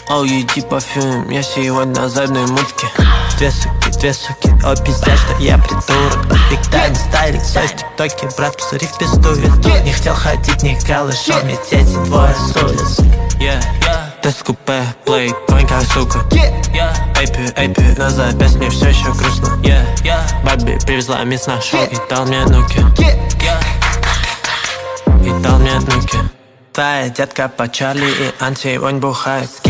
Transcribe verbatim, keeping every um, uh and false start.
Оу, иди парфюм, я сегодня на задней мутке. Две суки, две суки, о, пиздец, что я придурок. Биг тайм стайлинг, свой в тиктоке, брат, посмотри в пизду. Не хотел ходить, не голышом, мне дети двое с улиц. Yeah, yeah. Тест купе, плей, конь как сука. Эйпи, эйпи, на запястье мне все еще грустно. Yeah, yeah. Баби привезла мисс на шоу и дал мне нуки. И дал мне нуки. Твоя детка по Чарли и Анти, вонь бухает.